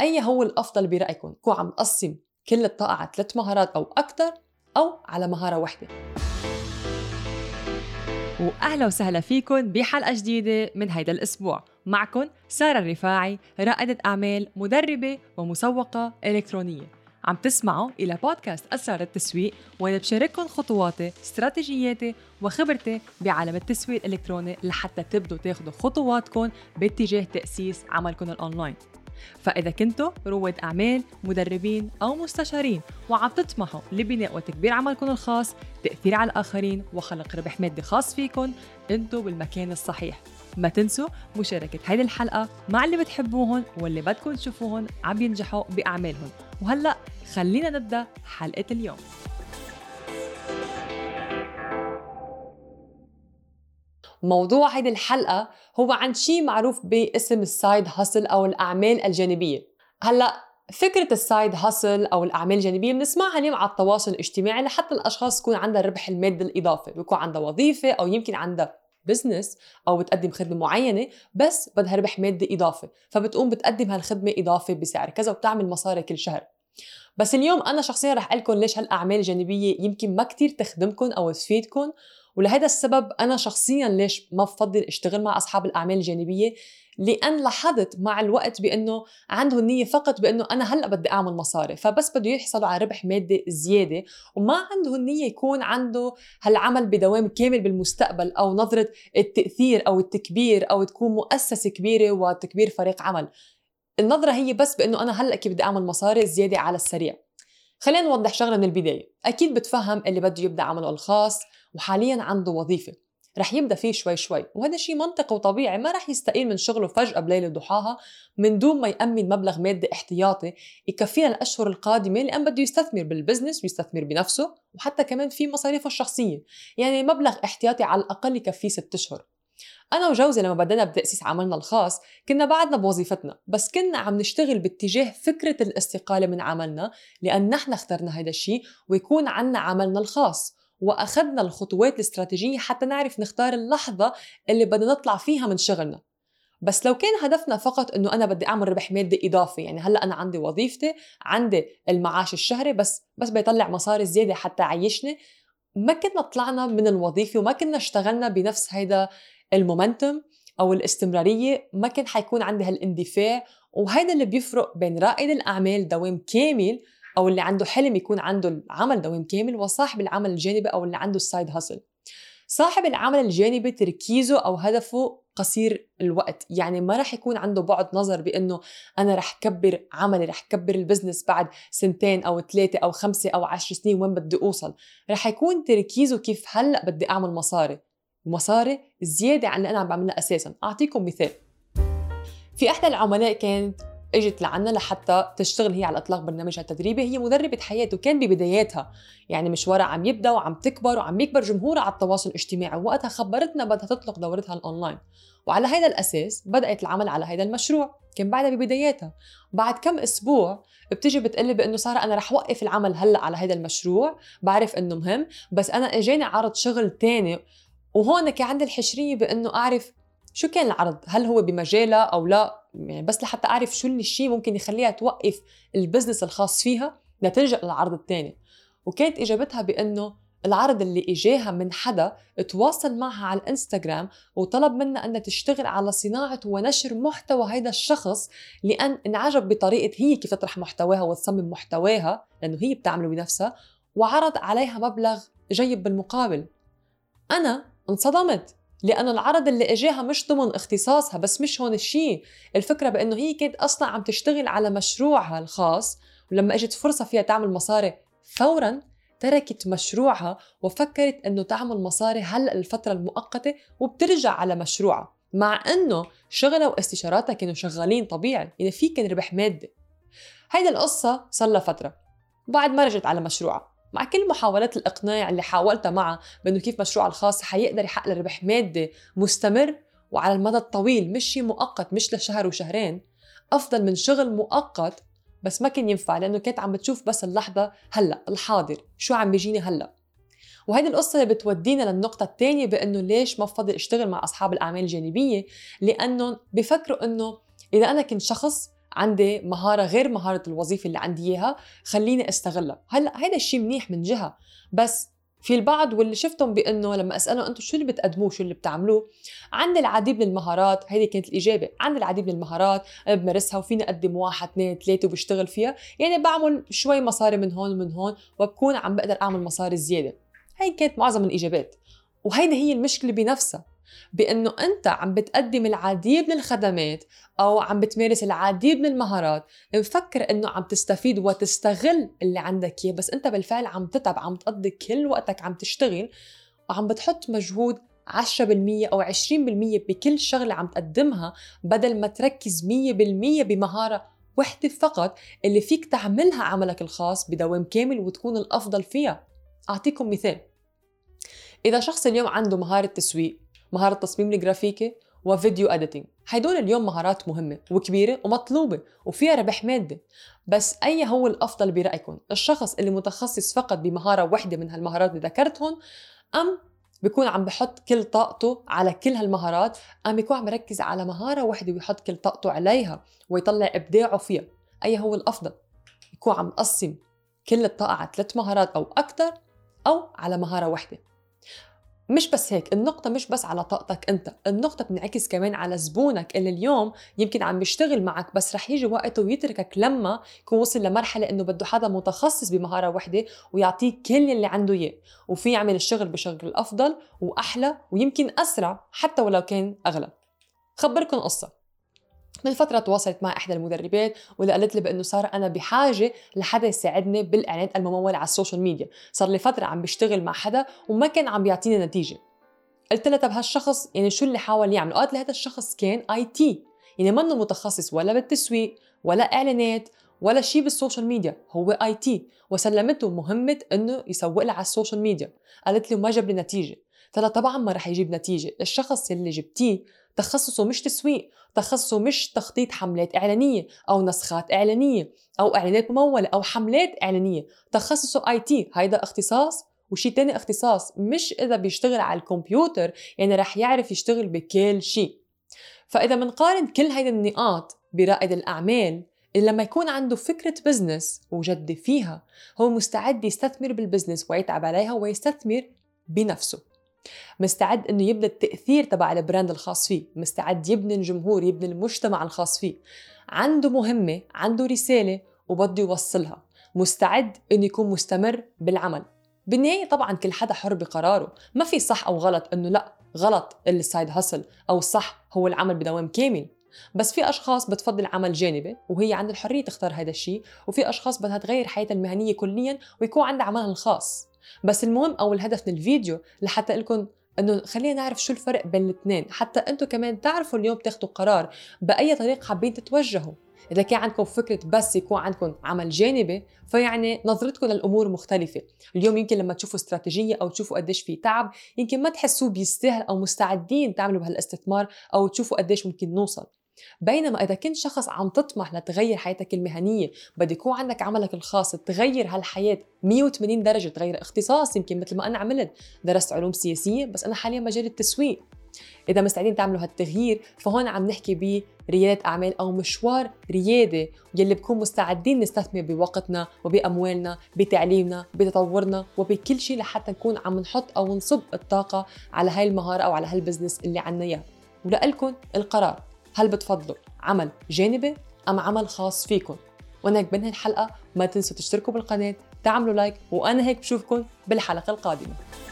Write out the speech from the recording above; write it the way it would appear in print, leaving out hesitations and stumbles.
أي هو الأفضل برأيكم؟ كون عم تقسم كل الطاقة على 3 مهارات أو أكتر، أو على مهارة واحدة؟ وأهلا وسهلا فيكن بحلقة جديدة من هيدا الأسبوع. معكن سارة الرفاعي، رائدة أعمال، مدربة ومسوقة إلكترونية. عم تسمعوا إلى بودكاست أسرار التسويق، وأنا بشارككن خطواتي، استراتيجياتي وخبرتي بعالم التسويق الإلكتروني لحتى تبدوا تاخدوا خطواتكن باتجاه تأسيس عملكن الأونلاين. فإذا كنتوا رواد أعمال، مدربين أو مستشارين وعم تطمحوا لبناء وتكبير عملكم الخاص، تأثير على الآخرين وخلق ربح مادي خاص فيكن، انتوا بالمكان الصحيح. ما تنسوا مشاركة هيدي الحلقة مع اللي بتحبوهن واللي بدكم تشوفوهن عم ينجحوا بأعمالهم. وهلأ خلينا نبدأ حلقة اليوم. موضوع هيدي الحلقة هو عن شيء معروف باسم السايد هاسل أو الأعمال الجانبية. هلأ فكرة السايد هاسل أو الأعمال الجانبية بنسمعها اليوم على التواصل الاجتماعي لحتى الأشخاص يكون عندها الربح المادي الإضافي، بيكون عندها وظيفة أو يمكن عندها بزنس أو بتقدم خدمة معينة بس بدها ربح مادي إضافي، فبتقوم بتقدم هالخدمة إضافة بسعر كذا وبتعمل مصاري كل شهر. بس اليوم أنا شخصياً رح أقولكم ليش هالأعمال الجانبية يمكن ما كتير تخدمكم أو تفيدكم، ولهذا السبب أنا شخصياً ليش ما بفضل اشتغل مع أصحاب الأعمال الجانبية، لأن لاحظت مع الوقت بأنه عندهم النية فقط بأنه أنا هلأ بدي أعمل مصاري، فبس بده يحصلوا على ربح مادي زيادة، وما عنده النية يكون عنده هالعمل بدوام كامل بالمستقبل أو نظرة التأثير أو التكبير أو تكون مؤسسة كبيرة وتكبير فريق عمل. النظرة هي بس بأنه أنا هلأ كيف بدي أعمل مصاري زيادة على السريع. خلينا نوضح شغلة من البداية. أكيد بتفهم اللي بده يبدأ عمله الخاص وحالياً عنده وظيفة، رح يبدأ فيه شوي شوي، وهذا شيء منطقي وطبيعي. ما رح يستقيل من شغله فجأة بليلة ضحاها من دون ما يأمن مبلغ مادي احتياطي يكفينا الأشهر القادمة، لأن بده يستثمر بالبزنس ويستثمر بنفسه وحتى كمان في مصاريفه الشخصية، يعني مبلغ احتياطي على الأقل يكفيه 6 أشهر. أنا وجوزي لما بدنا بتأسيس عملنا الخاص كنا بعدنا بوظيفتنا، بس كنا عم نشتغل باتجاه فكرة الاستقالة من عملنا، لأن نحن اخترنا هذا الشيء ويكون عنا عملنا الخاص، وأخذنا الخطوات الاستراتيجية حتى نعرف نختار اللحظة اللي بدنا نطلع فيها من شغلنا. بس لو كان هدفنا فقط إنه أنا بدي أعمل ربح مادي إضافي، يعني هلأ أنا عندي وظيفتي، عندي المعاش الشهري بس بيطلع مصاري زيادة حتى عيشني، ما كنا طلعنا من الوظيفة وما كنا اشتغلنا بنفس هيدا المومنتم أو الاستمرارية، ما كان حيكون عندي هالاندفاع. وهيدا اللي بيفرق بين رائد الأعمال دوام كامل أو اللي عنده حلم يكون عنده العمل دوام كامل، وصاحب العمل الجانبي أو اللي عنده السايد هاسل. صاحب العمل الجانبي تركيزه أو هدفه قصير الوقت، يعني ما رح يكون عنده بعد نظر بأنه أنا رح كبر عملي، رح كبر البزنس بعد 2 أو 3 أو 5 أو 10 سنين وين بدي أوصل. رح يكون تركيزه كيف هلأ بدي أعمل مصاري زيادة عن اللي أنا عم بعملها أساساً. أعطيكم مثال. في إحدى العملاء كانت اجت لعنا لحتى تشتغل هي على اطلاق برنامجها التدريبي. هي مدربة حياته، كان ببداياتها، يعني مشوارها عم يبدا وعم تكبر وعم يكبر جمهورها على التواصل الاجتماعي، وقتها خبرتنا بدها تطلق دورتها الاونلاين، وعلى هذا الاساس بدات العمل على هذا المشروع. كان بعدها ببداياتها. بعد كم اسبوع بتجي بتقلي بانه ساره انا رح اوقف العمل هلا على هذا المشروع، بعرف انه مهم بس انا اجاني عرض شغل تاني. وهون كان عندي الحشريه بانه اعرف شو كان العرض، هل هو بمجالها أو لا، يعني بس لحتى أعرف شو الشيء ممكن يخليها توقف البزنس الخاص فيها لتلجأ للعرض الثاني. وكانت إجابتها بأنه العرض اللي إجاها من حدا تواصل معها على الانستغرام وطلب منها أنها تشتغل على صناعة ونشر محتوى هيدا الشخص، لأن انعجب بطريقة هي كيف تطرح محتواها وتصمم محتواها لأنه هي بتعمله بنفسها، وعرض عليها مبلغ جيد بالمقابل. أنا انصدمت لأنه العرض اللي اجاها مش ضمن اختصاصها. بس مش هون الشيء، الفكرة بأنه هي كانت أصلاً عم تشتغل على مشروعها الخاص، ولما اجت فرصة فيها تعمل مصاري فوراً تركت مشروعها وفكرت أنه تعمل مصاري هلأ الفترة المؤقتة وبترجع على مشروعها، مع أنه شغلها واستشاراتها كانوا شغالين طبيعي، يعني في كان ربح مادي. هيدا القصة صار لها فترة بعد ما رجعت على مشروعها. مع كل محاولات الإقناع اللي حاولتها معها بأنه كيف مشروع الخاص حيقدر يحقق ربح مادي مستمر وعلى المدى الطويل، مش شيء مؤقت، مش لشهر وشهرين، أفضل من شغل مؤقت، بس ما كان ينفع لأنه كانت عم بتشوف بس اللحظة هلأ، الحاضر، شو عم بيجيني هلأ. وهيدي القصة اللي بتودينا للنقطة الثانية بأنه ليش ما بفضل اشتغل مع أصحاب الأعمال الجانبية، لأنهم بفكروا أنه إذا أنا كنت شخص عندي مهارة غير مهارة الوظيفة اللي عندي إياها، خليني استغلها. هلأ هيدا الشيء منيح من جهة، بس في البعض واللي شفتهم بأنه لما أسألهم أنتم شو اللي بتقدموه شو اللي بتعملوه، عندي العديد من المهارات. هيدي كانت الإجابة، عندي العديد من المهارات أنا بمارسها وفيني أقدم 1 2 3 وبشتغل فيها، يعني بعمل شوي مصاري من هون ومن هون وبكون عم بقدر أعمل مصاري زيادة. هي كانت معظم الإجابات، وهيدا هي المشكلة بنفسها، بأنه أنت عم بتقدم العديد من الخدمات أو عم بتمارس العديد من المهارات مفكر أنه عم تستفيد وتستغل اللي عندك إياه، بس أنت بالفعل عم تتعب، عم تقضي كل وقتك عم تشتغل وعم بتحط مجهود 10% أو 20% بكل شغلة عم تقدمها، بدل ما تركز 100% بمهارة وحدة فقط اللي فيك تعملها عملك الخاص بدوام كامل وتكون الأفضل فيها. أعطيكم مثال، إذا شخص اليوم عنده مهارة تسويق، مهارة تصميم الجرافيكي وفيديو اديتنج، هيدول اليوم مهارات مهمة وكبيرة ومطلوبة وفيها ربح مادي، بس أي هو الأفضل برأيكم؟ الشخص اللي متخصص فقط بمهارة واحدة من هالمهارات اللي ذكرتهم، أم بيكون عم بحط كل طاقته على كل هالمهارات، أم بيكون عم يركز على مهارة واحدة ويحط كل طاقته عليها ويطلع إبداعه فيها؟ أي هو الأفضل؟ يكون عم يقسم كل الطاقة على 3 مهارات أو أكتر، أو على مهارة واحدة؟ مش بس هيك، النقطة مش بس على طاقتك أنت، النقطة بنعكس كمان على زبونك اللي اليوم يمكن عم بيشتغل معك، بس رح يجي وقته ويتركك لما يكون وصل لمرحلة إنه بده حدا متخصص بمهارة واحدة ويعطيه كل اللي عنده إياه، وفي يعمل الشغل بشغل أفضل وأحلى ويمكن أسرع حتى ولو كان أغلى. خبركن قصة، من فترة تواصلت مع إحدى المدربات واللي قالت لي بأنه صار أنا بحاجة لحدا يساعدني بالإعلانات الممولة على السوشيال ميديا، صار لي فترة عم بشتغل مع حدا وما كان عم بيعطيني نتيجة. قلت لها طب هالشخص يعني شو اللي حاول يعمل؟ قالت لي هذا الشخص كان IT، يعني منه متخصص ولا بالتسويق ولا إعلانات ولا شيء بالسوشيال ميديا، هو IT، وسلمته مهمة إنه يسوق لها على السوشيال ميديا. قالت لي وما جاب لي نتيجة. قلت لها طبعا ما رح يجيب نتيجة، الشخص اللي جبتيه تخصصه مش تسويق، تخصصه مش تخطيط حملات إعلانية أو نسخات إعلانية أو إعلانات ممولة أو حملات إعلانية، تخصصه IT، هيدا اختصاص وشي تاني اختصاص. مش إذا بيشتغل على الكمبيوتر يعني رح يعرف يشتغل بكل شيء. فإذا منقارن كل هيدا النقاط برائد الأعمال اللي لما يكون عنده فكرة بزنس وجد فيها، هو مستعد يستثمر بالبزنس ويتعب عليها ويستثمر بنفسه، مستعد انه يبني التأثير تبع البراند الخاص فيه، مستعد يبني الجمهور، يبني المجتمع الخاص فيه، عنده مهمة، عنده رسالة وبده يوصلها، مستعد انه يكون مستمر بالعمل. بالنهاية طبعا كل حدا حر بقراره، ما في صح او غلط انه لا غلط السايد هاسل او صح هو العمل بدوام كامل، بس في أشخاص بتفضل عمل جانبي وهي عندها الحرية تختار هذا الشيء، وفي أشخاص بدها تغير حياتها المهنية كلياً ويكون عندها عملها الخاص. بس المهم أو الهدف من الفيديو لحتى لكم إنه خلينا نعرف شو الفرق بين الاثنين، حتى أنتم كمان تعرفوا اليوم تاخدوا قرار بأي طريق حابين تتوجهوا. إذا كان عندكم فكرة بس يكون عندكم عمل جانبي، فيعني نظرتكم للأمور مختلفة. اليوم يمكن لما تشوفوا استراتيجية أو تشوفوا قديش في تعب يمكن ما تحسوا بيستاهل أو مستعدين تعملوا بهالاستثمار أو تشوفوا قديش ممكن نوصل. بينما إذا كنت شخص عم تطمح لتغير حياتك المهنية، بدي يكون عندك عملك الخاص، تغير هالحياة 180 درجة، تغير اختصاص. يمكن مثل ما أنا عملت، درست علوم سياسية بس أنا حاليا مجال التسويق. إذا مستعدين تعملوا هالتغيير فهون عم نحكي بريادة أعمال أو مشوار ريادة يلي بكون مستعدين نستثمر بوقتنا وبأموالنا، بتعليمنا، بتطورنا وبكل شيء لحتى نكون عم نحط أو نصب الطاقة على هاي المهارة أو على هالبزنس اللي عنا إياه. ولقلكن القرار، هل بتفضلوا عمل جانبي أم عمل خاص فيكن؟ وأنا هيك بنهي الحلقة، ما تنسوا تشتركوا بالقناة، تعملوا لايك، وأنا هيك بشوفكن بالحلقة القادمة.